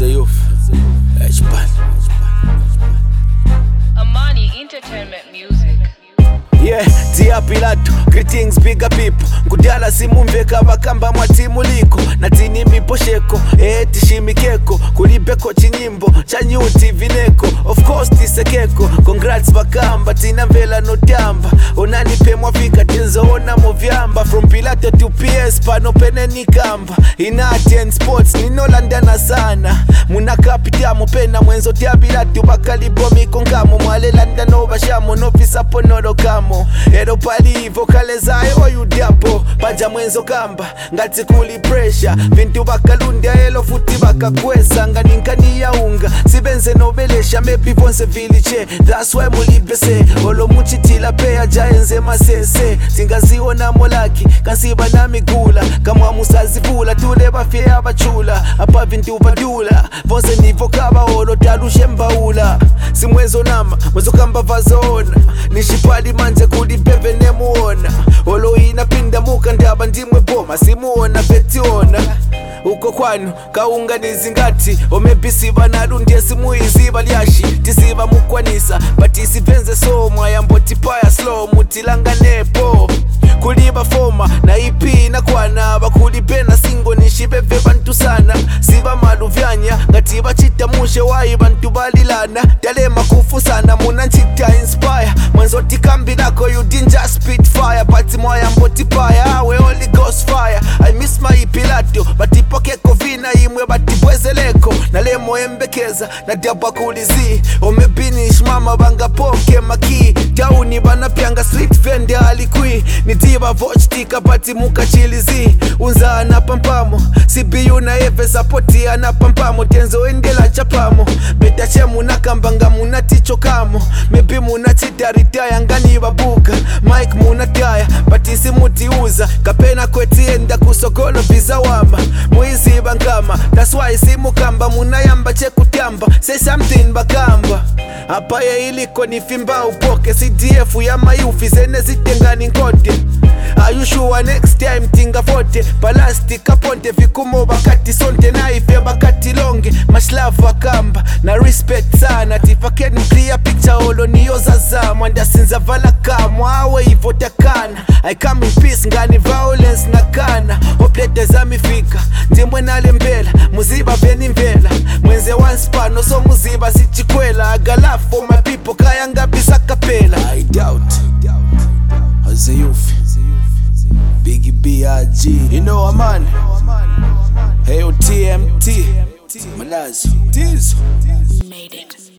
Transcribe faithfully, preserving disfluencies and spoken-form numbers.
a youth. H-Pan. Amani Entertainment Music. Yeah, dear Pilato, greetings bigger people. Nkudala simumveka bakamba mwatimu liko natini miposheko, eh tishimikeko kulibeko chinyimbo chanyuti vineko. Of course tisekeko, congrats bakamba tina mvela notamba. Onani pe mwafika tinzoona movyamba. From Pilato to P S pano pene ni kamba. Inati and sports ninolandana sana. Muna kapita mupena mwenzo tia Pilato bakalibo mikonkamo. Mwale landano bashamo nofisa ponoro kamo. Ero pali vocalizayo oyu diapo Paja mwenzo kamba ngati kuli pressure. Vintu bakalundia elo futi bakakwesa. Ngani ya unga sibenze nobelesha. Maybe vonse viliche that's why mulibese. Olo muchitila pea jaenze masese. Tingaziwo na molaki kansiba na migula. Kamwa musazivula tule bafye abachula. Apa vintu badula vonse nivo kaba olo talushe mbaula. Simwezo nama mwezo kamba vazona. Nishipali manje kuli bebe nemuona. Olo inapinda muka ndaba ndimwe boma. Simuona vetiona uko kwanu kaunga nizingati. Omebisiba narundie simuiziba liashi. Tisiba mukwanisa batisi venze somwa. Yambo tipaya slow mutilanga nepo. Kuliba foma na ipi na kwana. Bakulibena singo nishibebe bantu sana. Siba malu vyanya ngati bachita mushe wai bantu balilana. Talema kufu sana muna nchita inspire. Mwanzo tikambi nako you didn't just spit fire. Pati moya mboti paya we only ghost fire. I miss my Pilato batipoke kovina imwe batibwezeleko. Na lemo embekeza na diaba kulizi. Omebinish mama banga poke maki. Tauni bana pianga street vende alikwi. Nidiba vochtika pati muka chilizi. Unza anapampamo Sibiyu na eve sapoti anapampamo. Tenzo endela chapamo beta chemu nakambanga munaticho kamo. Mebi munatita ritaya ngani babuka. Mike munataya batisi muti uza. Kapena kweti enda kusokolo visa wama. Muizi bangama that's why simu kamba. Munayamba chekutiamba say something bakamba. Apa ya iliko ni fimba upoke. C D F ya mayufi zene zitengani nkote. Are you sure next time tinga forte. Palasti kaponte vikumo bakati sonte. Naife bakati longe mashlavu akamba. Na respect sana tifakeni clear picture. Olo niyoza za mwanda sinza vala kamwa. Awe ivo takana I come in peace ngani violence na kana. Hoplete za mifika ndimwe nalembela. Muziba veni mvela mwenze wanspano so muziba sichikwela. Agala for my people kaya ngabisa kapela. I doubt as a youth Biggie B I G. You know a man. Hey O T M T Malazi Diesel. Made it.